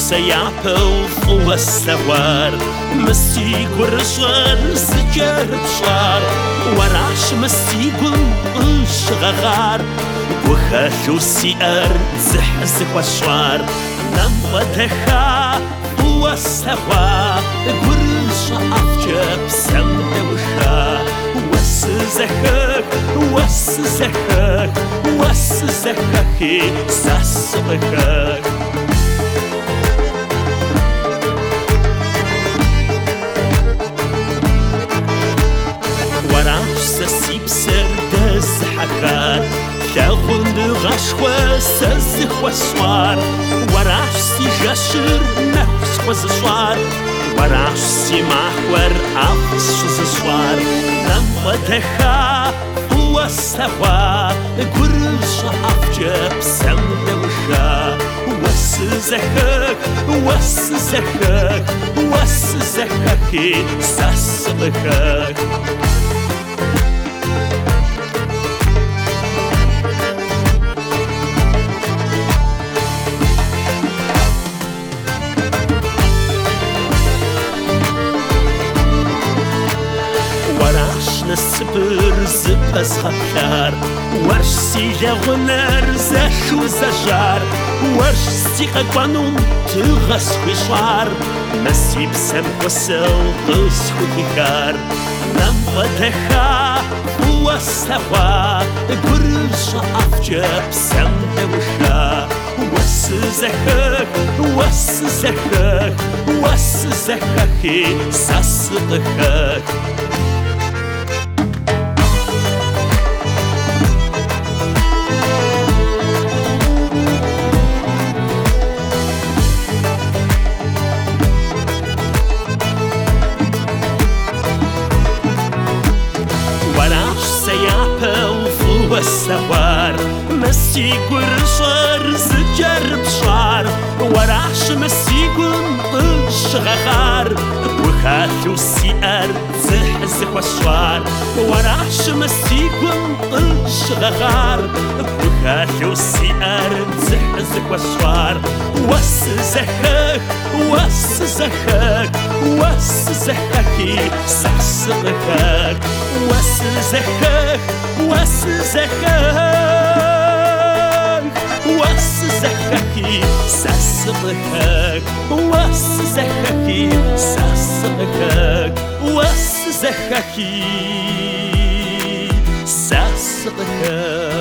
سيعبو والسوار مسي قرشار سجار بشار وراش مسي قلش غغار وخاشو سيار زحزح وشوار نمودها والسوا قرش أفجب سمد وشا وسزخك وسزخك وسزخك ساسبخك وراش سسيب سردز حكار شاغل غشوة سزخ وسوار وراش سيجاشر نفس وزشوار وراش سيمحور أفس وزشوار نمودها والسوا قرش أفجب سمد وشا وسزخك وسزخك وسزخك ساسبخك نسبر زبز خبلار ورش سيجا غنر زشو زجار ورش سيقا قانون تغس وشوار مسيب سم وسل قس وكيكار نمودها والسوا قرش أفجب سمد وشا وسزخك وسزخك وسزخك ساسبخك والسوار مسي قرشار زجر بشار وراش مسي قنطش غغار وخاثو سيار زحزح وشوار وراش مسي قنطش غغار وخاثو سيار زحزح وشوار وسزخك وسزخك وسزخك ساسبخك وسزخك وسزخك وسزخك ساسبخك وسزخك ساسبخك وسزخك ساسبخك